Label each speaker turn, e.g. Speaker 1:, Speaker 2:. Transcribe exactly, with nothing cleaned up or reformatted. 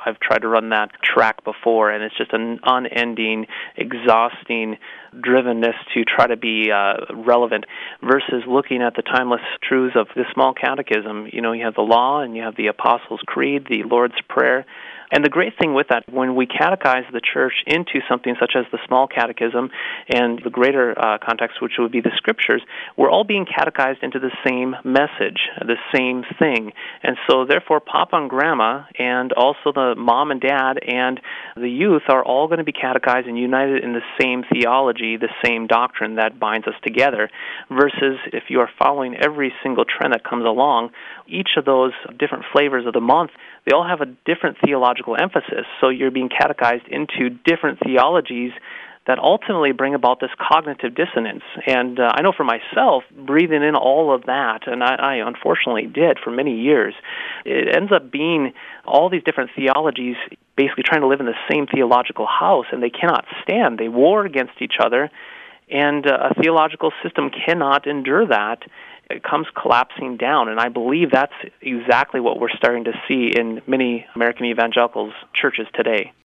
Speaker 1: I've tried to run that track before, and it's just an unending, exhausting drivenness to try to be uh, relevant versus looking at the timeless truths of the small catechism. You know, you have the law and you have the Apostles' Creed, the Lord's Prayer. And the great thing with that, when we catechize the church into something such as the small catechism and the greater uh, context, which would be the scriptures, we're all being catechized into the same message, the same thing. And so therefore, Papa and Grandma and also the mom and dad and the youth are all going to be catechized and united in the same theology, the same doctrine that binds us together, versus if you are following every single trend that comes along, each of those different flavors of the month, they all have a different theological emphasis. So you're being catechized into different theologies that ultimately bring about this cognitive dissonance. And uh, I know for myself, breathing in all of that, and I, I unfortunately did for many years, it ends up being all these different theologies basically trying to live in the same theological house, and they cannot stand. They war against each other, and uh, a theological system cannot endure that. It comes collapsing down, and I believe that's exactly what we're starting to see in many American evangelicals churches today.